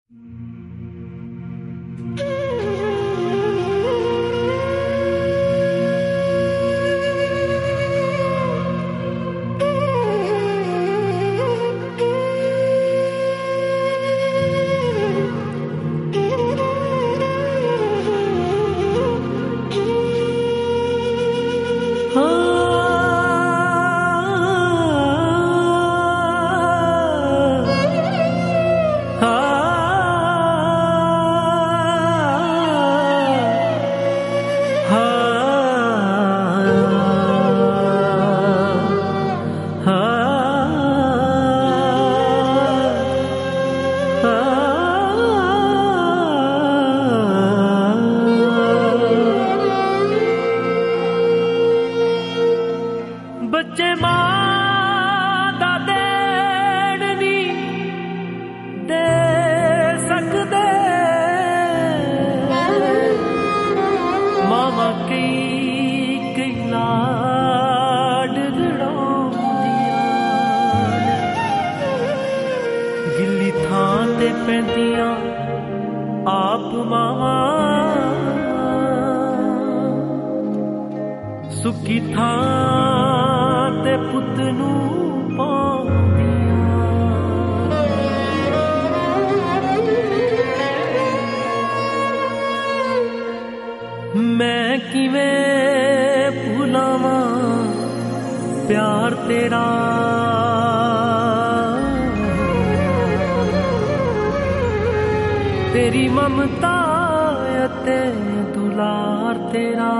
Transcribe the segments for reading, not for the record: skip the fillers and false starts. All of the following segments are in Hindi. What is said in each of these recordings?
बच्चे मां दा देण नी दे सकदे, मावा कई लाड लड़ाउंदियां, गिल्ली थां ते पैंदियां आप मावा, सुखी थां ते पुत नू पाउंदियां। मैं किवें भुलावां प्यार तेरा, तेरी ममता ते दुलार तेरा,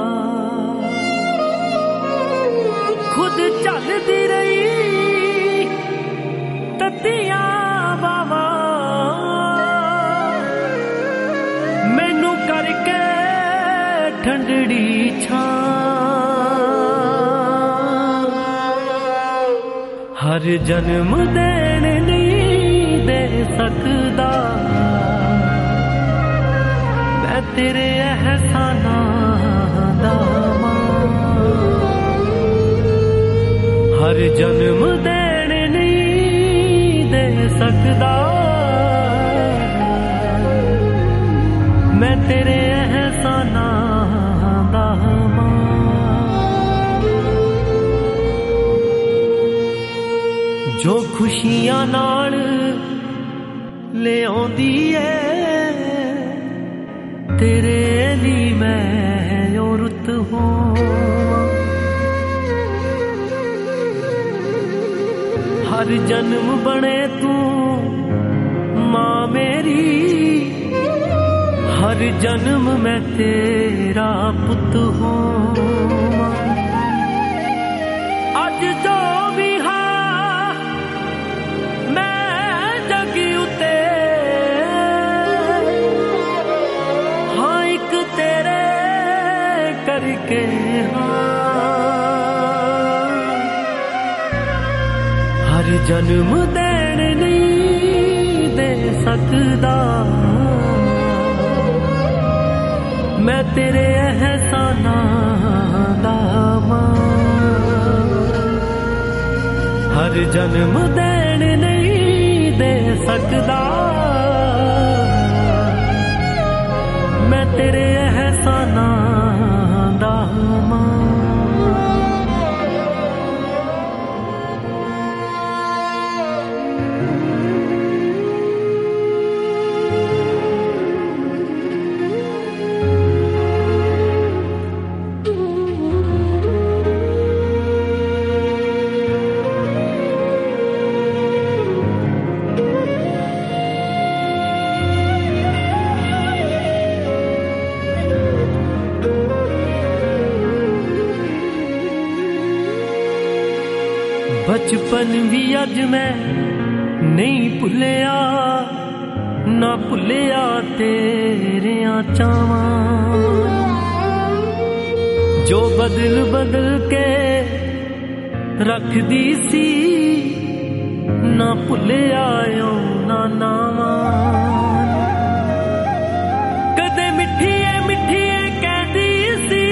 खुद चलदी रही ततियां बावा, मैनू करके ठंडड़ी छां, हर जन्म देण नहीं दे सकदा, मैं तेरे एहसानां दा हर जन्म देण नहीं दे सकदा, मैं तेरे एहसानां दा जो खुशियां नाल ले आउंदी है, तेरे लिए मैं ओ रुत हूं, हर जन्म बने तू मां मेरी, हर जन्म मैं तेरा पुत हूं। अज जो भी हाँ मैं जग उते, हाँ एक तेरे करके हर जन्म देण नहीं दे सकदा, मैं तेरे एहसानां दा हर जन्म देण नहीं दे सकदा, मैं तेरे एहसानां दा बचपन भी अज मैं नहीं भुलिया, ना भुलिया तेरियां चावां, जो बदल बदल के रखदी सी, ना भुलिया ना नावां, कदे मिठिए मिठिए कहदी सी,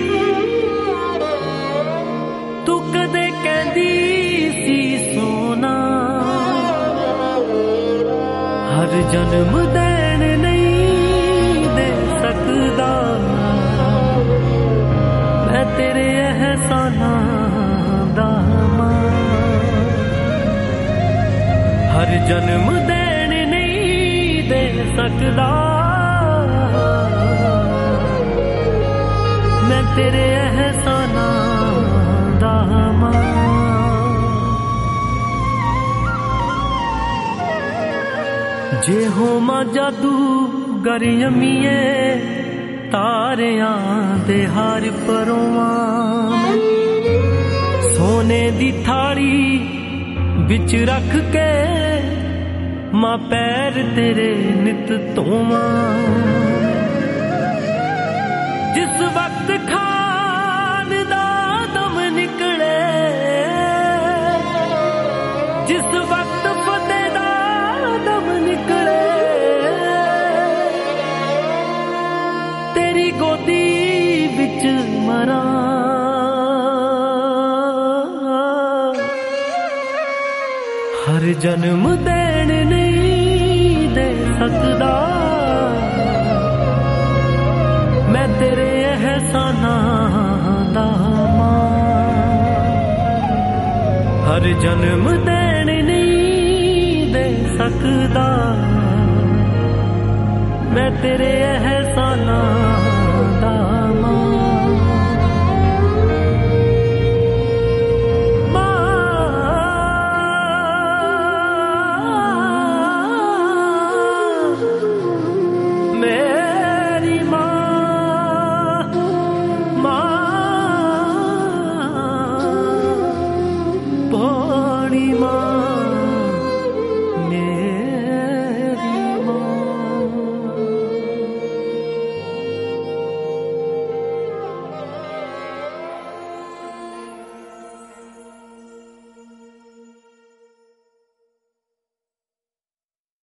तू कदे कहदी सी सोना, हर हर जन्म देन नहीं दे सकदा मैं तेरे एहसानां दा मां। हर जन्म देन नहीं दे सकदा मैं तेरे एहसानां दा मां। जे होमा जादू गरियमीए तारियां दे हार परोवां सोने दी थाली बिच रख के मां पैर तेरे नित धोवां। जिस वक्त खान दा दम निकले जिस वक्त फतेह दा दम निकले तेरी गोदी बिच मरा। हर जन्म देन नहीं दे सकदा मैं तेरे एहसानां दा मां। हर जन्म देन नहीं दे सकदा मैं तेरे एहसानां